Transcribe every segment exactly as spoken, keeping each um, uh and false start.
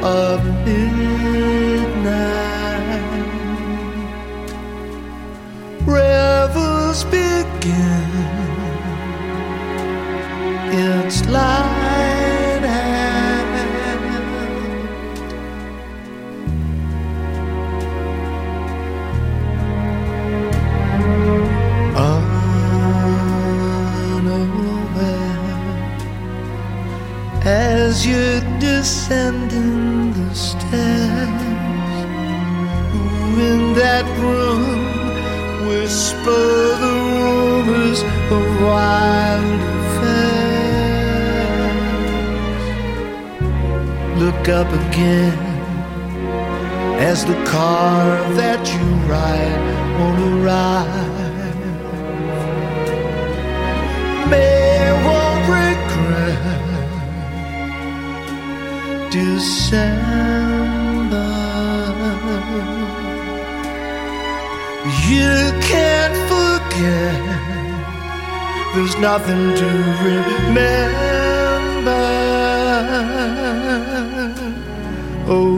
of midnight. Revels begin, it's light out. Unaware, as you're descending the stairs, in that room whisper the rumors of wild affairs. Look up again as the car that you ride won't arrive. May won't regret December. You can't forget, there's nothing to remember. Oh,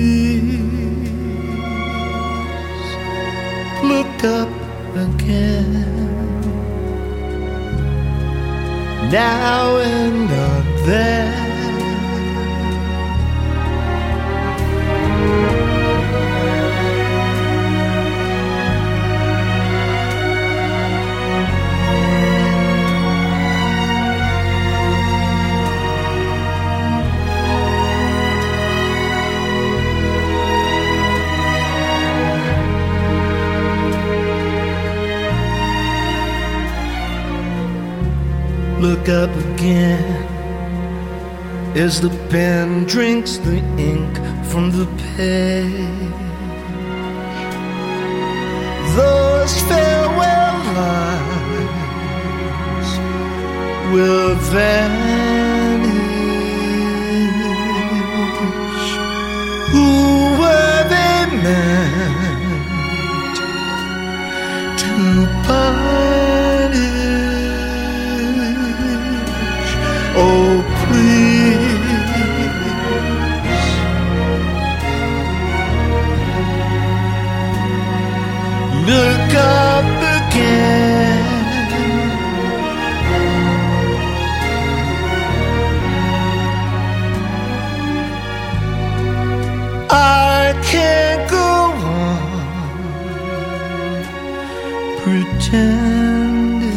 please look up again, now and up there. Look up again as the pen drinks the ink from the page. Those farewell lines will vanish. Who were they meant to punish? Oh, please look up again. I can't go on pretending.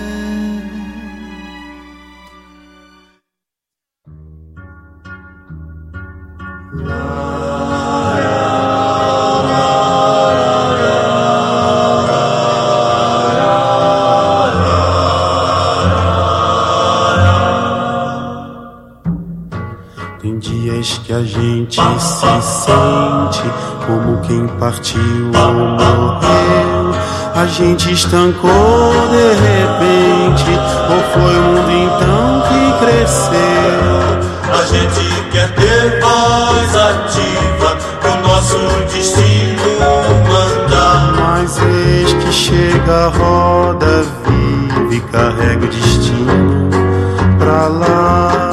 Que a gente se sente como quem partiu ou morreu. A gente estancou de repente, ou foi o mundo então que cresceu? A gente quer ter voz ativa, que o nosso destino manda. Mas eis que chega a roda viva e carrega o destino pra lá.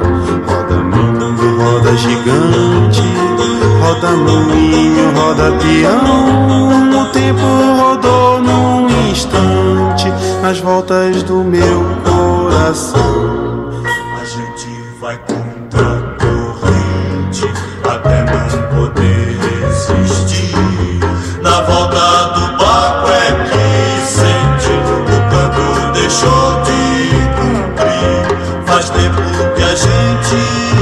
Roda gigante, roda moinho, roda peão. O tempo rodou num instante nas voltas do meu coração. A gente vai contra a corrente até não poder resistir. Na volta do barco é que sente o canto deixou de cumprir. Faz tempo que a gente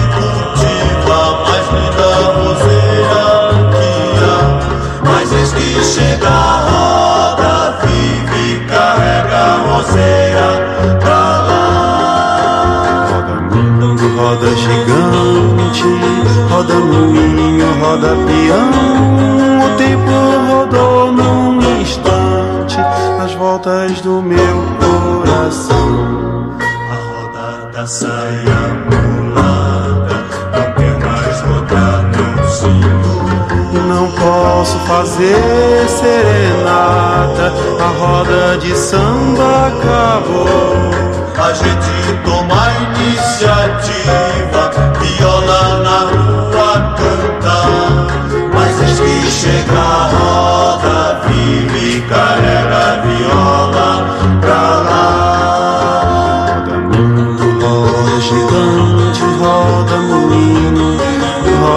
chega a roda viva e carrega a roceira pra lá. Roda mundo, roda gigante, roda moinho, roda peão. O tempo rodou num instante nas voltas do meu coração. A roda da saia mulata não quer mais rodar, não, senhor. Não posso fazer serenata, a roda de samba acabou. A gente toma a iniciativa, viola na rua.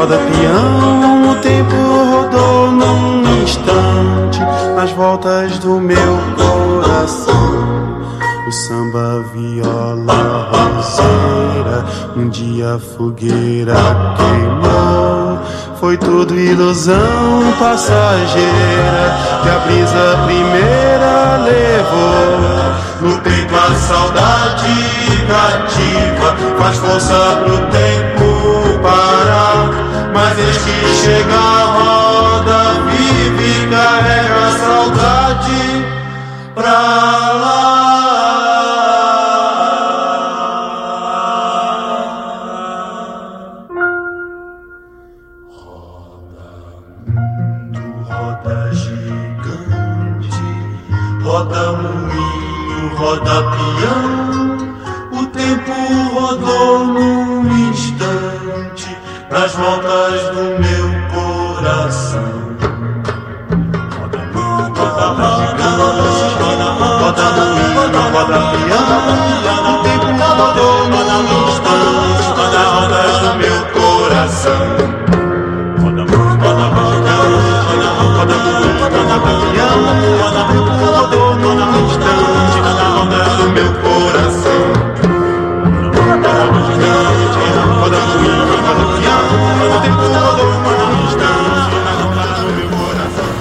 roda peão, o tempo rodou num instante nas voltas do meu coração. O samba, viola, roseira, um dia a fogueira queimou. Foi tudo ilusão passageira que a brisa primeira levou. No peito a saudade cativa faz força pro tempo parar. Mas desde que chega a roda vive e carrega a saudade pra lá. Roda moinho, roda peão, o tempo rodou num instante nas voltas do meu coração. Roda moinho, roda gigante, roda moinho, roda peão, o tempo rodou num instante nas voltas do meu coração. Roda moinho, roda gigante, roda moinho, roda peão, o tempo rodou num instante nas ondas do meu coração. Roda gigante, roda moinho, roda peão, o tempo rodou num instante nas ondas do meu coração.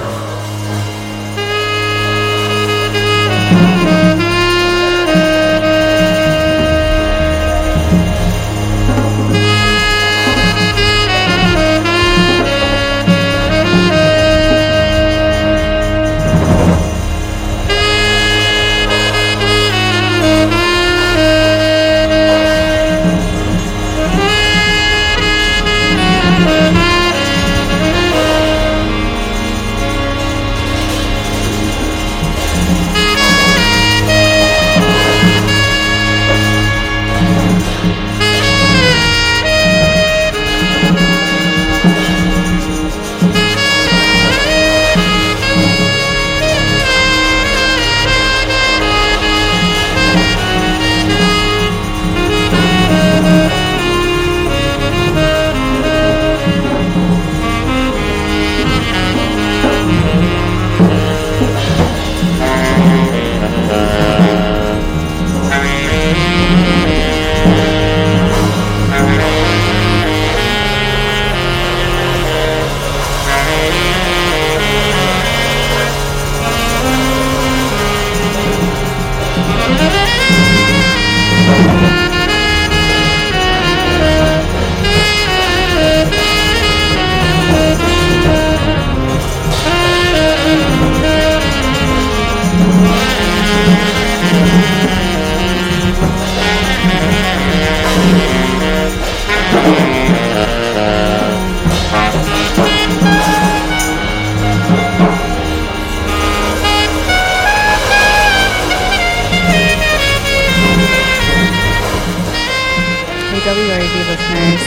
W R V listeners.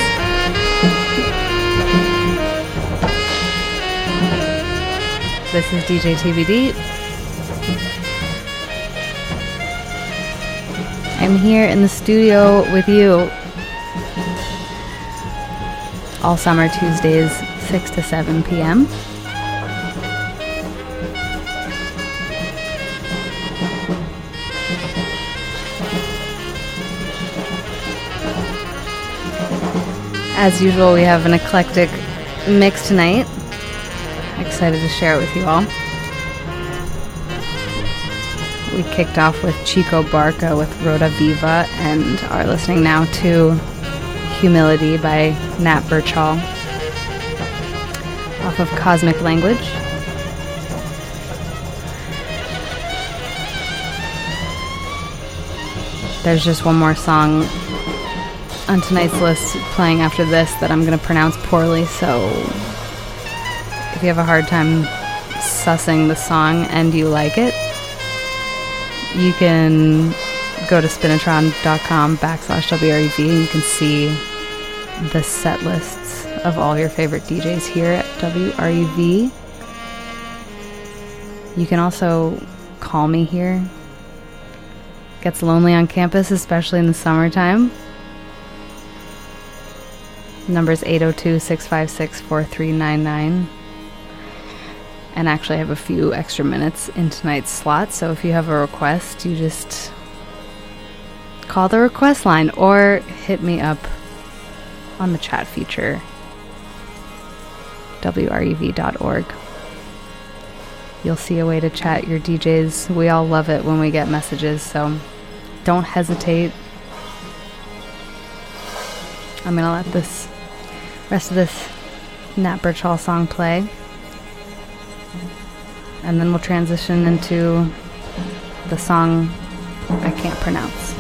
This is D J T V D. I'm here in the studio with you all summer Tuesdays, six to seven p.m. As usual, we have an eclectic mix tonight. Excited to share it with you all. We kicked off with Chico Barca with Rhoda Viva and are listening now to Humility by Nat Birchall off of Cosmic Language. There's just one more song on tonight's list playing after this that I'm going to pronounce poorly, so if you have a hard time sussing the song and you like it, you can go to spinatron.com backslash WREV and you can see the set lists of all your favorite D Js here at W R E V. You can also call me here. It gets lonely on campus, especially in the summertime. Number's eight oh two, six five six, four three nine nine. And actually I have a few extra minutes in tonight's slot, so if you have a request, you just call the request line or hit me up on the chat feature, W R E V dot org. You'll see a way to chat your D Js. We all love it when we get messages, so don't hesitate. I'm gonna let this rest of this Nat Birchall song play, and then we'll transition into the song I can't pronounce.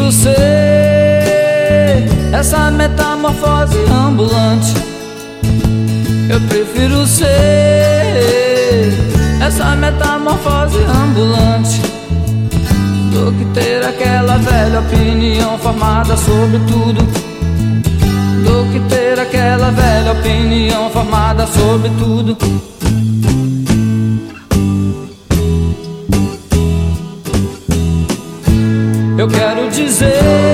prefiro ser essa metamorfose ambulante. Eu prefiro ser essa metamorfose ambulante do que ter aquela velha opinião formada sobre tudo. Do que ter aquela velha opinião formada sobre tudo. Eu quero dizer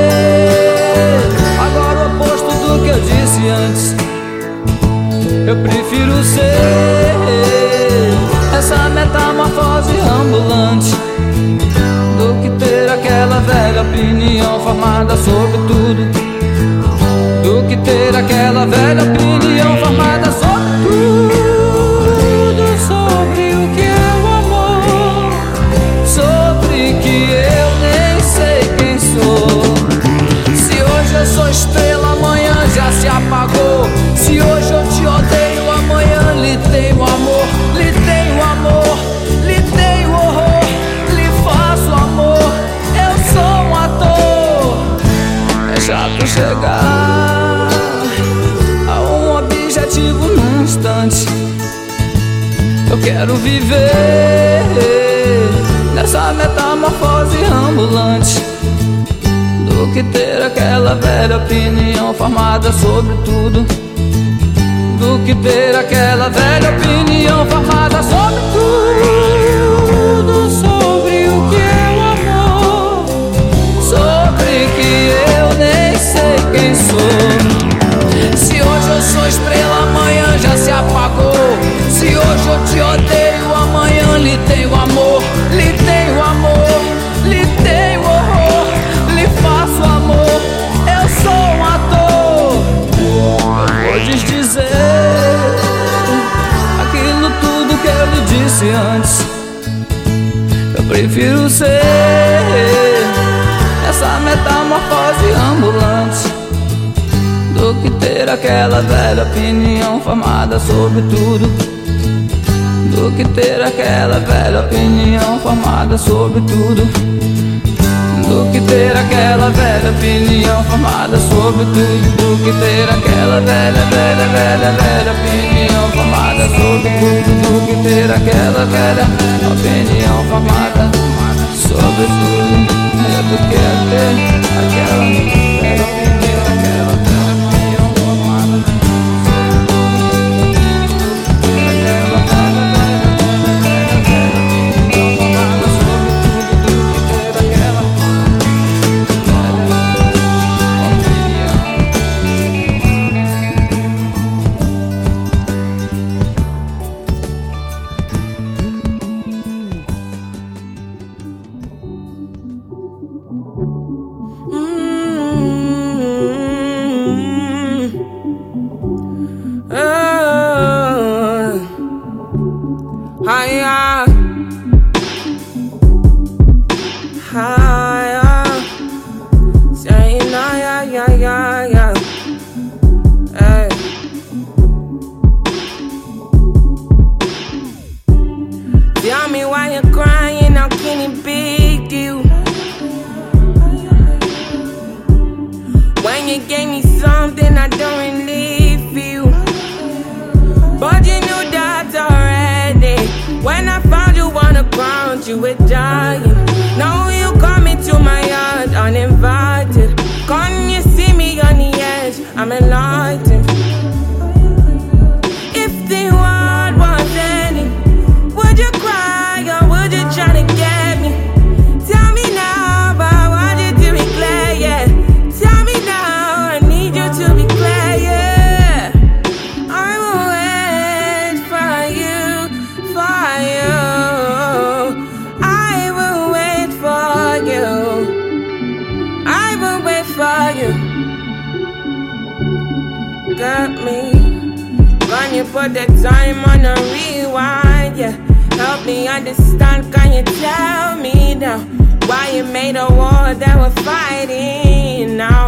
agora o oposto do que eu disse antes. Eu prefiro ser essa metamorfose ambulante do que ter aquela velha opinião formada sobre tudo. Do que ter aquela velha opinião formada sobre tudo. Sobre o que é o amor, sobre que eu nem sei quem sou. Se hoje eu sou estrela, amanhã já se apagou. Se hoje eu te odeio, amanhã lhe tenho amor. Lhe tenho amor, lhe tenho horror, lhe faço amor. Eu sou um ator. É chato chegar a um objetivo num instante. Eu quero viver nessa metamorfose ambulante do que ter aquela velha opinião formada sobre tudo. Do que ter aquela velha opinião formada sobre tudo. Sobre o que é o amor, sobre que eu nem sei quem sou. Se hoje eu sou estrela, amanhã já se apagou. Se hoje eu te odeio, amanhã lhe tenho amor. Lhe tenho amor, lhe tenho horror, lhe faço amor. Eu sou um ator. Eu vou desdizer aquilo tudo que eu lhe disse antes. Eu prefiro ser essa metamorfose ambulante do que ter aquela velha opinião formada sobre tudo. Do que ter aquela velha opinião formada sobre tudo. Do que ter aquela velha opinião formada sobre tudo. Do que ter aquela velha, velha, velha, velha opinião formada sobre tudo. Do que ter aquela velha opinião formada sobre tudo. É do que é ter aquela velha opinião, aquela velha opinião formada sobre tudo. You were dying. Now you come into my yard uninvited. Can't you see me on the edge? I'm enlightened. If the world was ending, would you cry or would you try to get me? Tell me now, but what you do me clear, yeah. Tell me now, I need you to be clear, yeah. I will wait for you, for you. Got me. Can you put the time on a rewind, yeah? Help me understand, can you tell me now why you made a war that we're fighting now?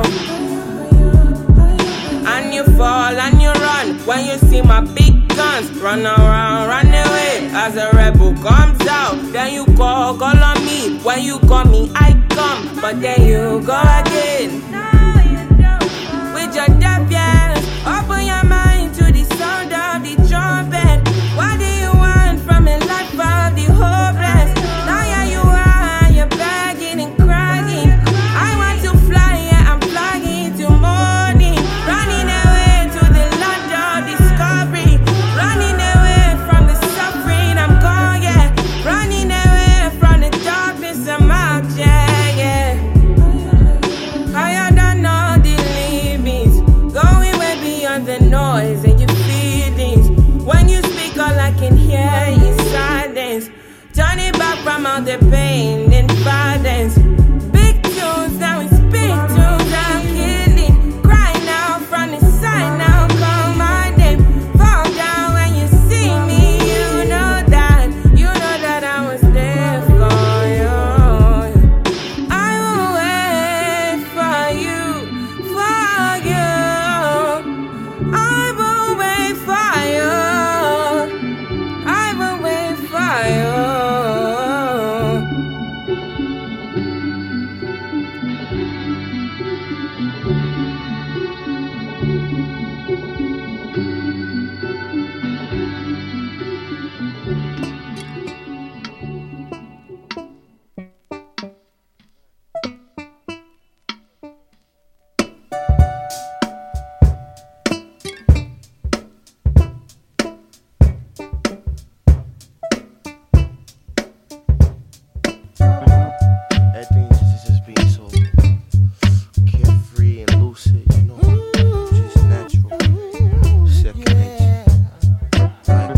And you fall and you run when you see my big guns. Run around, run away as a rebel comes out. Then you call, call on me. When you call me, I come. but then you go again. With your defiance, open your mind to the sound of the trumpet. What do you want from a life of the hopeless? Now here you are, you're begging and crying. I want to fly, yeah, I'm flying to morning. Running away to the land of discovery. Running away from the suffering, I'm gone, yeah. Running away from the darkness, I'm out, yeah, yeah. Higher than all the limits, going way beyond the noise and your feelings. When you speak, all I can hear is silence. Turning back from all the pain and violence. Big tunes, now it's big tunes, I'm killing. Cry now from the side, now call my name. Fall down when you see me, you know that, you know that I was there for you. I will wait for you, for you. I will wait for you. I will wait for you. Everything just, just being so carefree and lucid, you know, just natural, second nature. Like,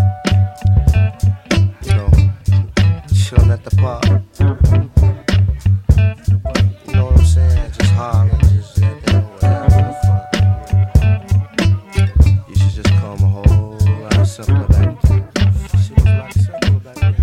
you know, chilling at the park. You know what I'm saying? Just hollering, just yeah, down, whatever the fuck. You should just come a whole lot simpler back then. Shit was a lot simpler back then.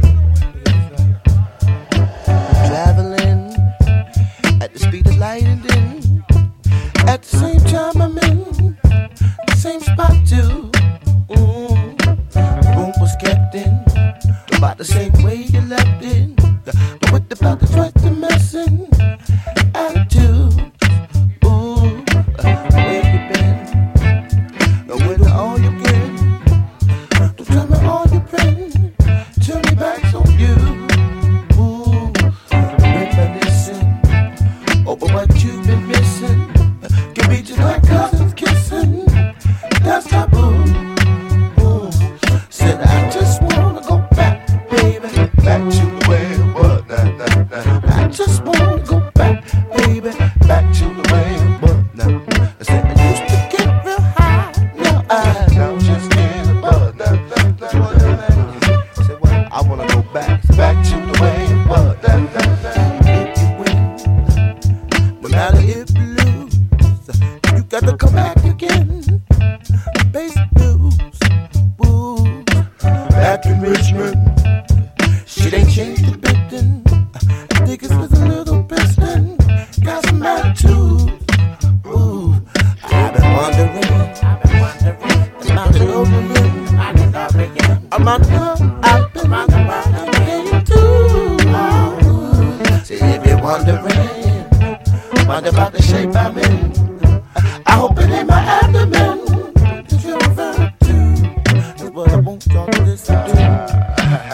Traveling at the speed of light, and then at the same time I'm in the same spot too. Mm. The room was kept in about the same way you left it, but with about the twice the messing attitude. Ooh, where you been? Now where the all you been? Don't tell me all you been. Tell me back on you. Ooh, reminiscing over what you've been missing. Can be just like cousins kissing. That's taboo. Ooh, said I just wanna go back, baby, back to the way it was. Nah, nah, nah. I just wanna go back, baby, back to the way it was. Nah, I said I used to get real high. Now I now just get above. Nah, nah, nah, nah, nah. Said what? I wanna go back, back to the way it was. Nah, nah, nah. If you win, no matter if you lose, you got to come back again. Basic news, woo. Back in Richmond, shit ain't changed a bit then. Niggas with a little piston, got some attitude. Ooh, I've been wondering, I've been wondering, about the opening. I'm on the I've been wondering too. See if you're wondering, wonder about the shape I'm in. I hope it ain't my abdomen that you're referring to. That's what I want y'all to listen to.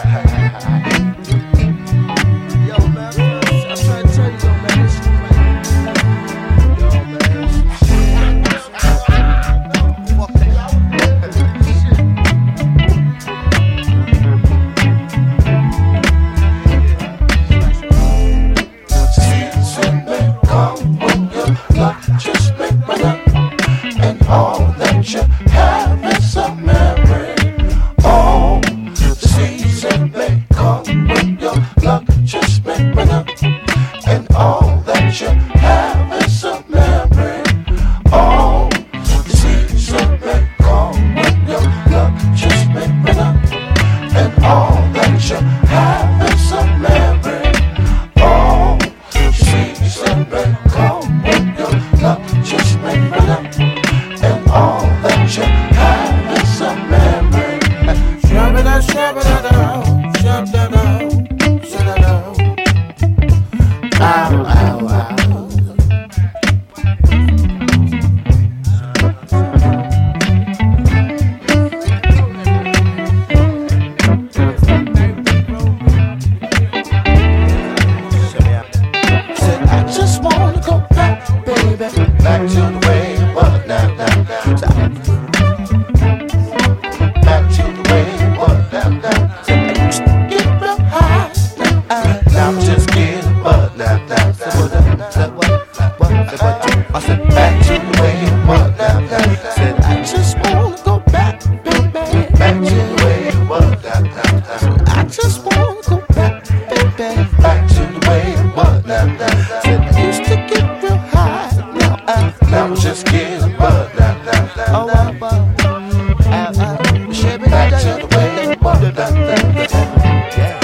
just wanna go back, baby, back to the way it was. Now, now, said I used to get real high. Now I, now I just get a buzz. Now, now, now, oh, I, I, I, I, back to the way it was. Now, now, yeah.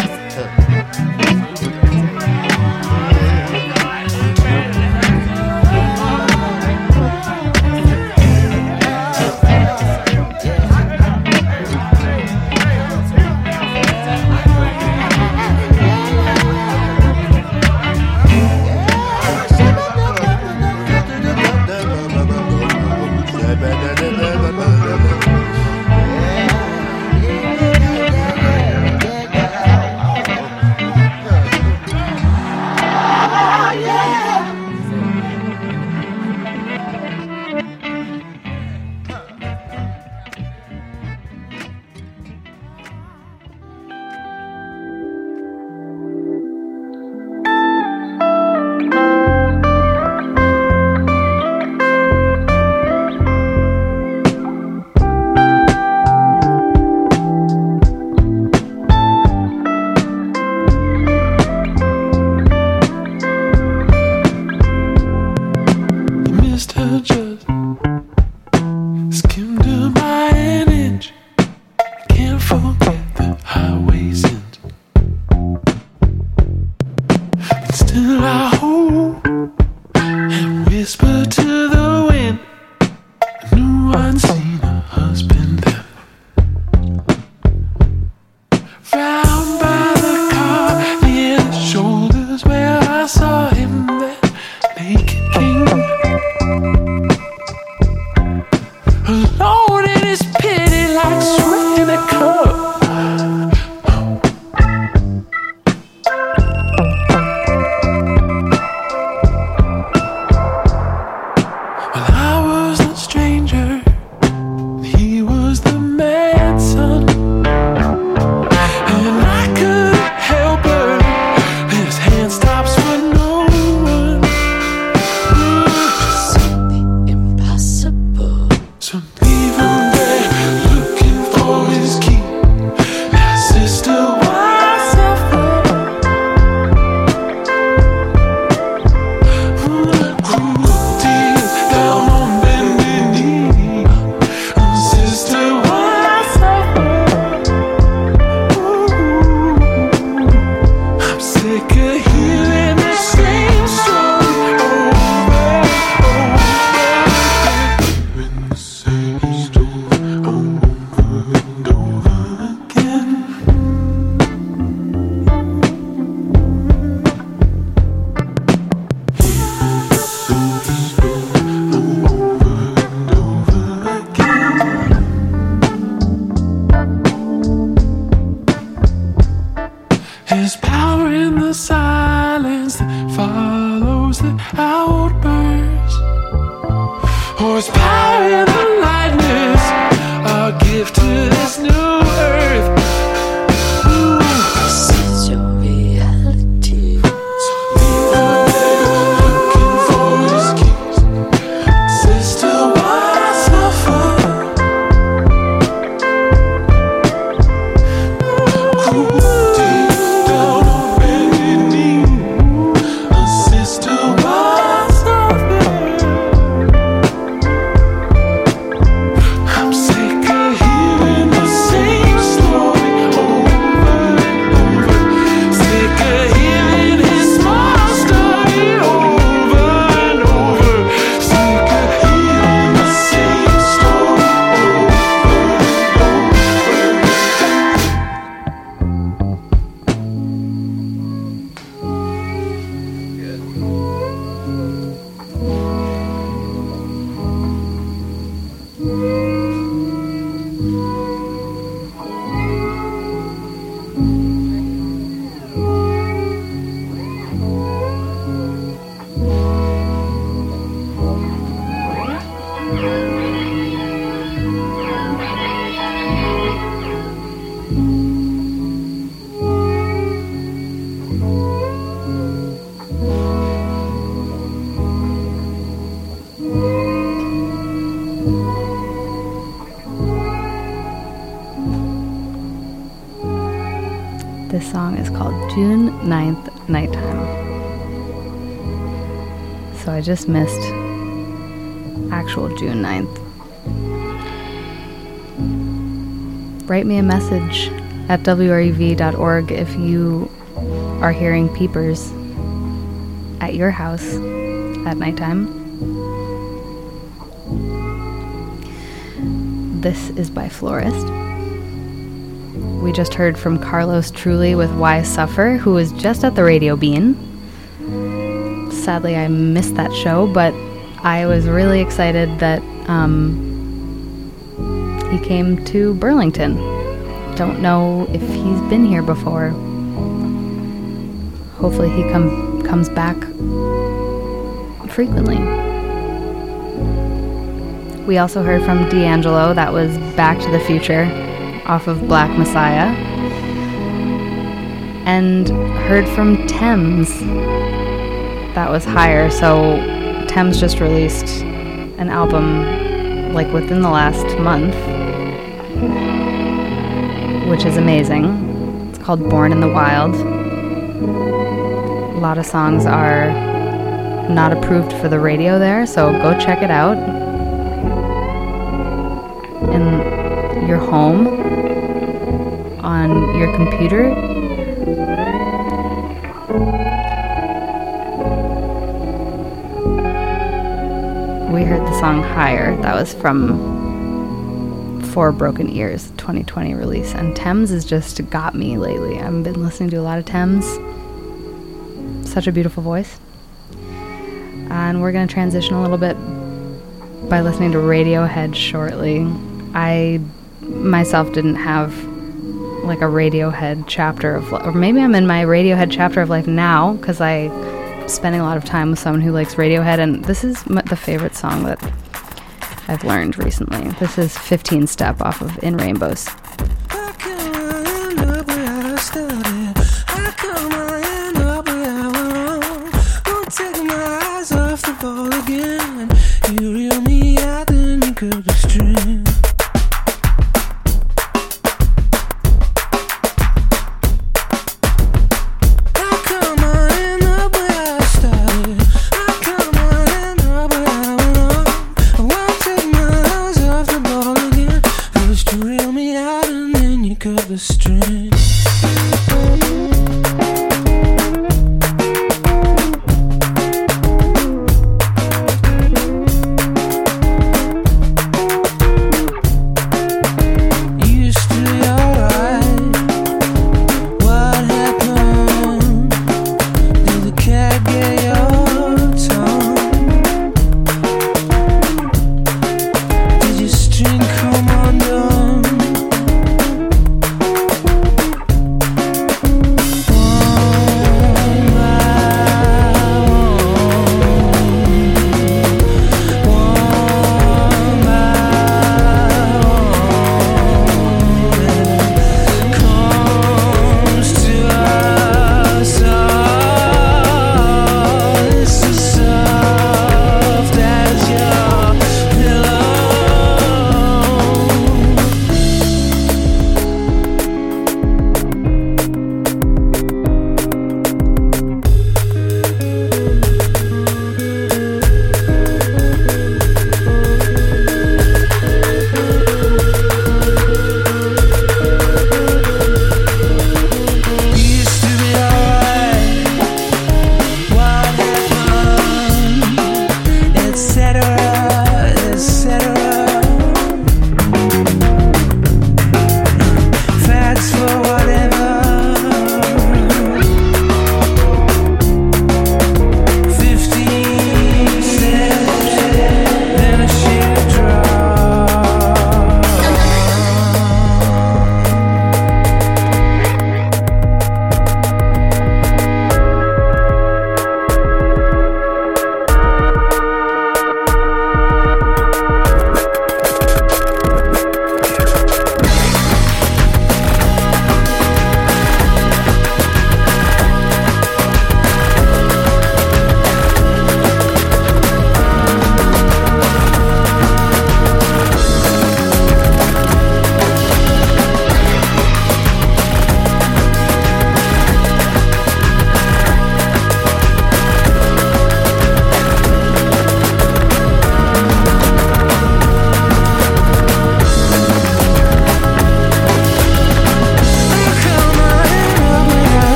Sick of hearing This song is called June ninth, Nighttime. So I just missed actual June ninth. Write me a message at W R U V dot org if you are hearing peepers at your house at nighttime. This is by Florist. We just heard from Carlos Trulli with Why Suffer, who was just at the Radio Bean. Sadly, I missed that show, but I was really excited that um, he came to Burlington. Don't know if he's been here before. Hopefully he come, comes back frequently. We also heard from D'Angelo, that was Back to the Future, off of Black Messiah. And heard from Thames, that was Higher. So Thames just released an album like within the last month, which is amazing. It's called Born in the Wild. A lot of songs are not approved for the radio there, so go check it out. In your home, on your computer. We heard the song Higher. That was from Four Broken Ears, twenty twenty release. And Thames has just got me lately. I've been listening to a lot of Thames. Such a beautiful voice. And we're going to transition a little bit by listening to Radiohead shortly. I myself didn't have like a Radiohead chapter of life, or maybe I'm in my Radiohead chapter of life now because I'm spending a lot of time with someone who likes Radiohead, and this is m- the favorite song that I've learned recently. This is fifteen Step off of In Rainbows. Reel me out.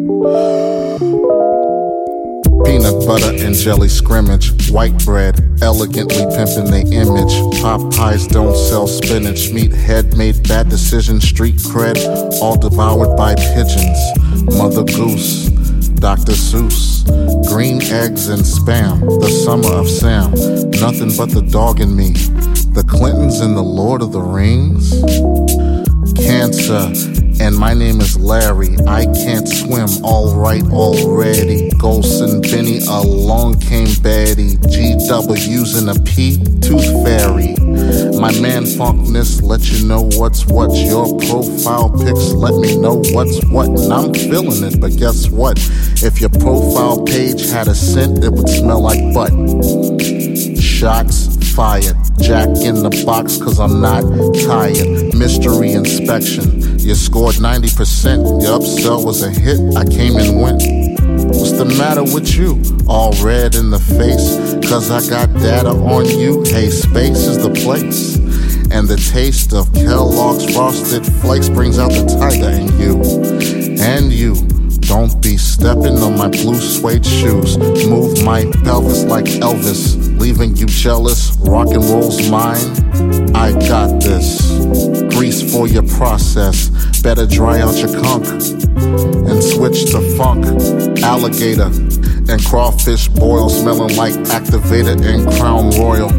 Peanut butter and jelly scrimmage, white bread, elegantly pimping they image. Popeyes don't sell spinach, meathead made bad decisions, street cred, all devoured by pigeons. Mother Goose, Doctor Seuss, green eggs and spam, the summer of Sam, nothing but the dog in me. The Clintons and the Lord of the Rings. Cancer, and my name is Larry. I can't swim, alright already. Ghosts and Benny, along came Betty. G W's in a P, tooth fairy. My man Funkness let you know what's what. Your profile pics let me know what's what. And I'm feeling it, but guess what? If your profile page had a scent, it would smell like butt. Shots fired. Jack in the box, cause I'm not tired. Mystery inspection. You scored ninety percent. Your upsell was a hit. I came and went. What's the matter with you? All red in the face, cause I got data on you. Hey, space is the place. And the taste of Kellogg's Frosted Flakes brings out the tiger in you. And you. Don't be stepping on my blue suede shoes. Move my pelvis like Elvis, leaving you jealous. Rock and roll's mine. I got this. Grease for your process. Better dry out your conch and switch to funk. Alligator and crawfish boil, smelling like activated and Crown Royal.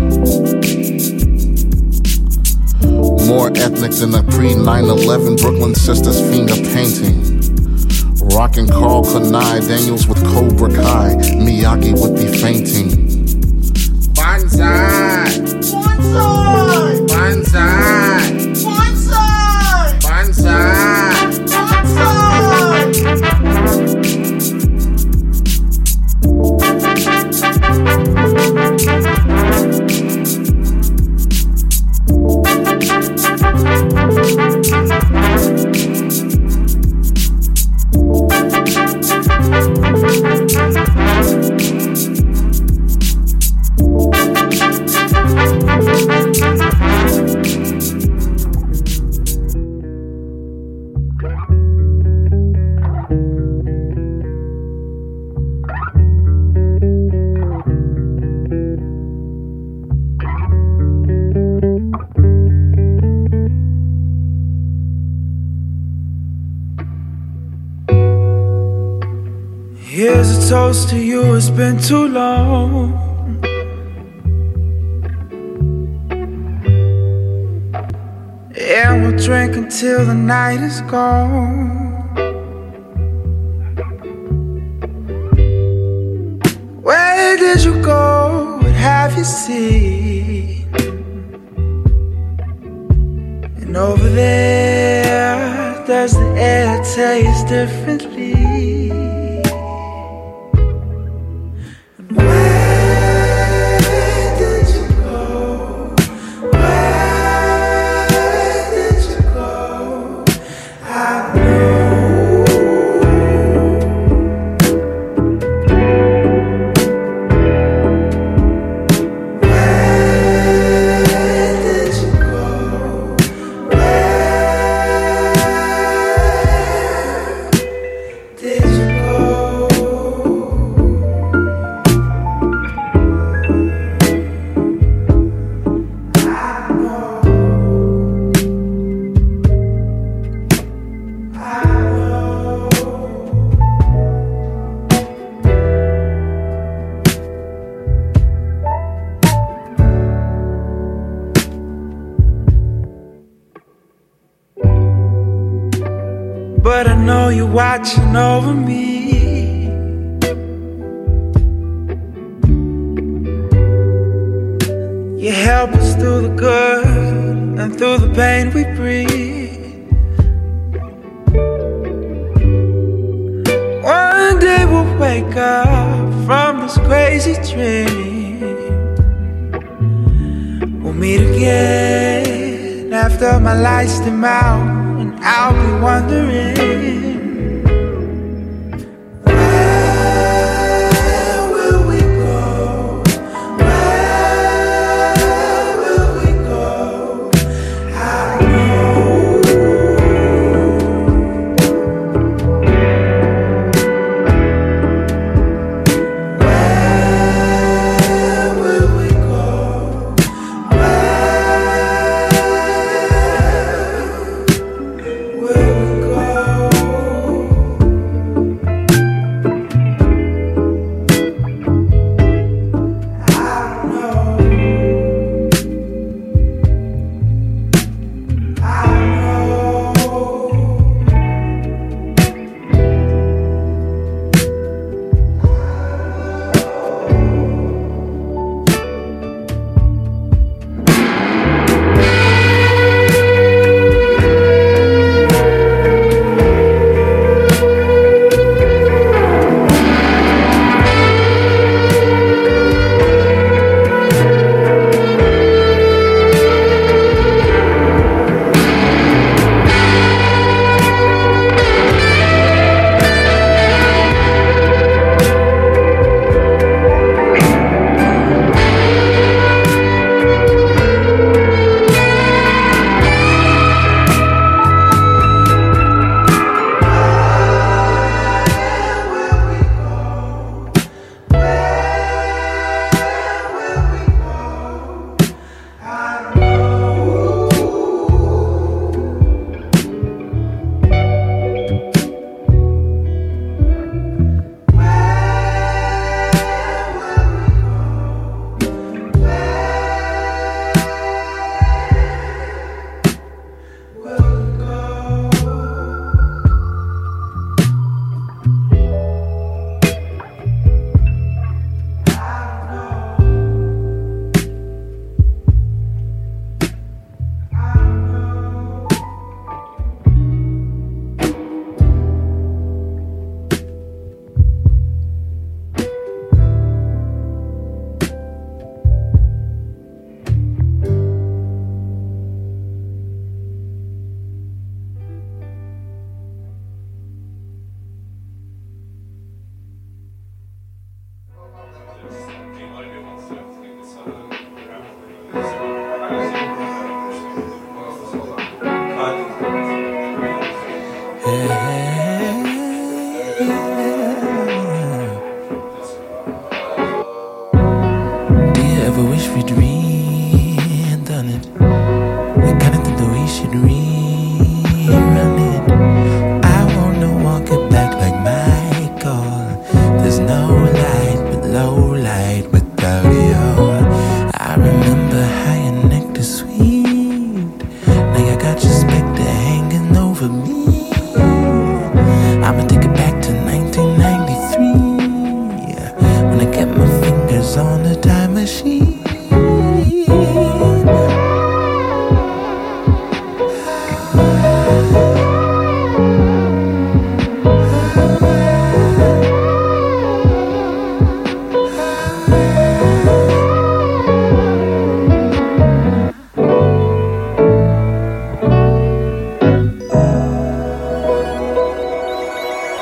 More ethnic than a pre nine eleven Brooklyn Sisters finger painting. Rockin' Carl Kanai, Daniels with Cobra Kai. Miyagi would be fainting. Banzai! Banzai! Banzai! Banzai! Banzai! Here's a toast to you, it's been too long. And we'll drink until the night is gone. Where did you go? What have you seen? And over there, does the air taste differently? But I know you're watching over me. You help us through the good and through the pain we breathe. One day we'll wake up from this crazy dream. We'll meet again after my lights dim out. I'll be wondering, where will we go? Where will we go? I know.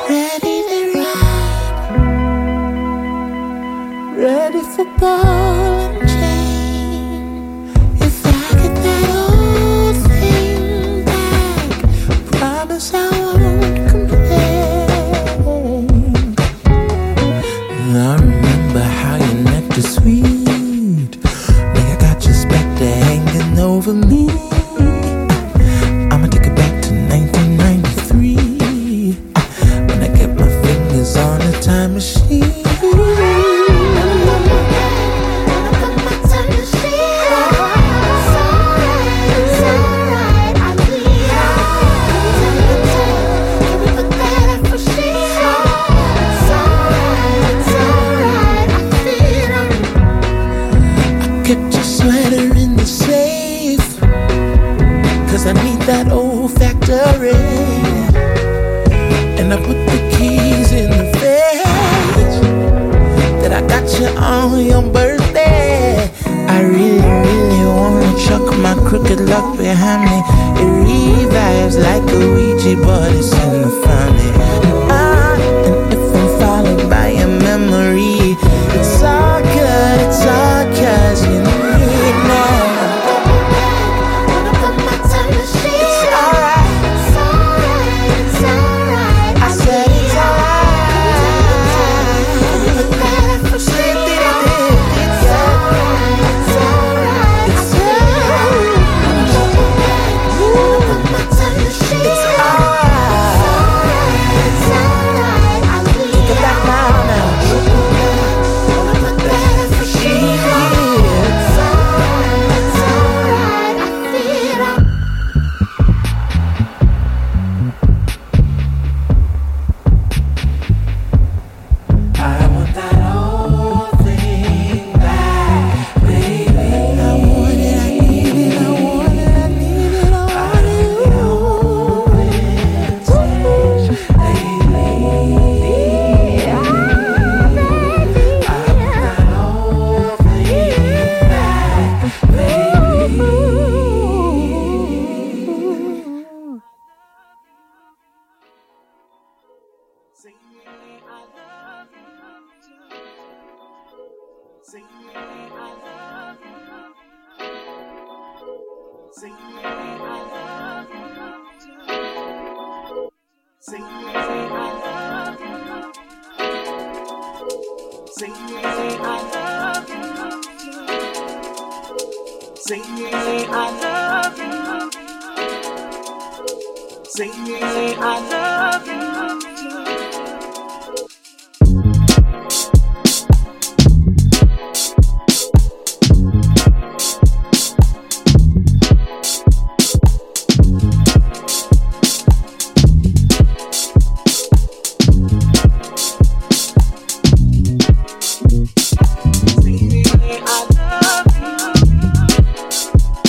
ready to ride, ready for ball and chain. If I get that old thing back, promise I won't complain. I remember how your neck was sweet, like I got your specter hanging over me. I'ma take it back to nineteen ninety-three, when I get my fingers on a time machine. I need that old factory, and I put the keys in the fridge that I got you on your birthday. I really, really wanna chuck my crooked luck behind me. It revives like a Ouija board, it's in the family. Ah, and if I'm followed by a memory, it's all good, it's all cause you need me.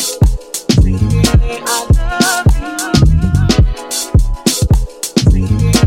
I love you.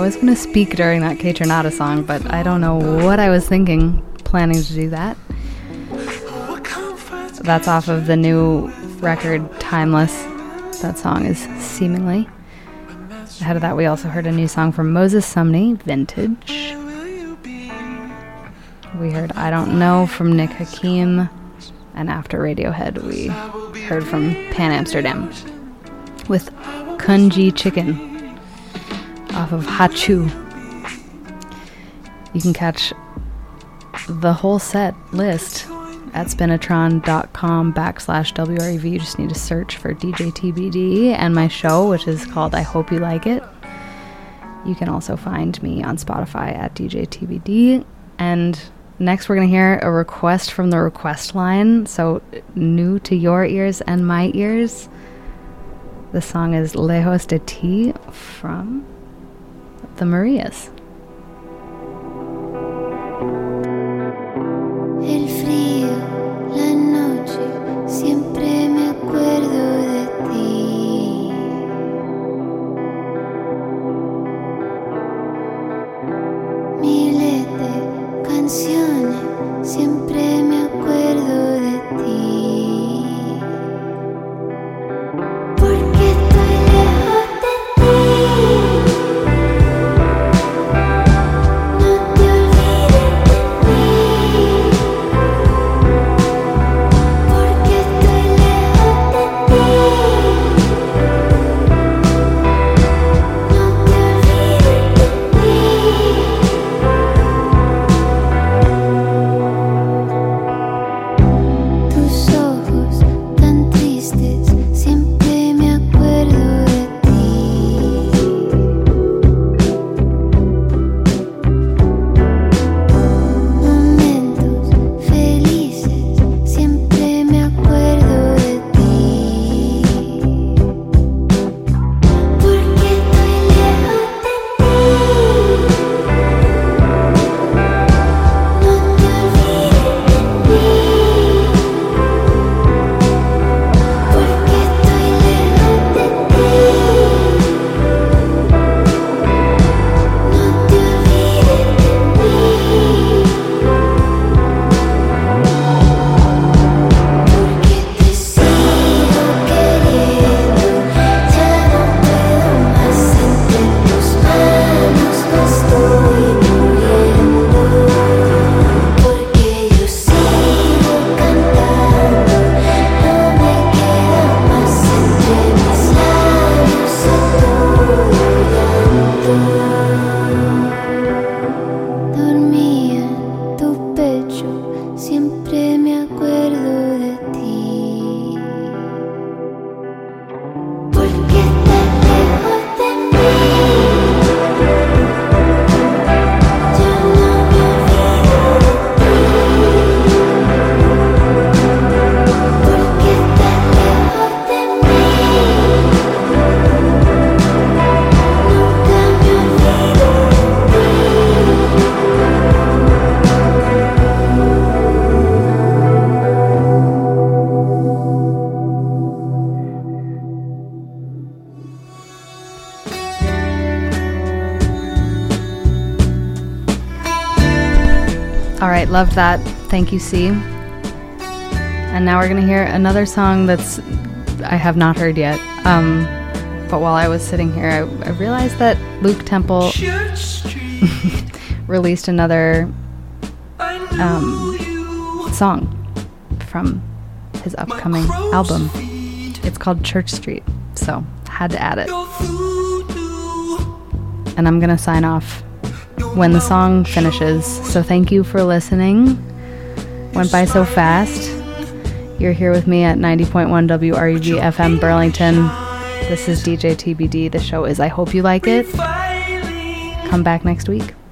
was going to speak during that Kate Renata song, but I don't know what I was thinking, planning to do that. That's off of the new record, Timeless. That song is Seemingly. Ahead of that, we also heard a new song from Moses Sumney, Vintage. We heard I Don't Know from Nick Hakim. And after Radiohead, we heard from Pan Amsterdam with Kunji Chicken off of Hachu. You can catch the whole set list at spinatron.com backslash WREV. You just need to search for D J T B D and my show, which is called I Hope You Like It. You can also find me on Spotify at D J T B D. And next we're going to hear a request from the request line. So new to your ears and my ears. The song is Lejos de Ti from the Marias. El frío, la noche, siempre me acuerdo de ti. Miles de canciones, siempre me acuerdo de ti. Porque estoy lejos de ti. No te olvides de mí. Porque estoy lejos de ti. No te olvides de mí. Tus ojos tan tristes, siempre me acuerdo de ti. Momentos felices, siempre me acuerdo de ti. Porque estoy lejos de ti. No te olvides de mí. Porque estoy lejos de ti. No te olvides de mí. Porque te sigo queriendo, ya no puedo más, entre tus manos me estoy muriendo. Porque yo sigo cantando, no me queda más, entre mis labios se todo llanto. Dormía en tu pecho, siempre me acuerdo de ti. Porque estás lejos de mí. Yo no me olvido de ti. Porque estás lejos de mí. Nunca me olvido de ti. All right, loved that. Thank you, C. And now we're going to hear another song that's I have not heard yet. Um, but while I was sitting here, I, I realized that Luke Temple released another um, song from his upcoming album. It's called Church Street, so had to add it. And I'm going to sign off when the song finishes. So thank you for listening. Went by so fast. You're here with me at ninety point one W R E V F M Burlington. This is D J T B D. The show is I Hope You Like It. Come back next week.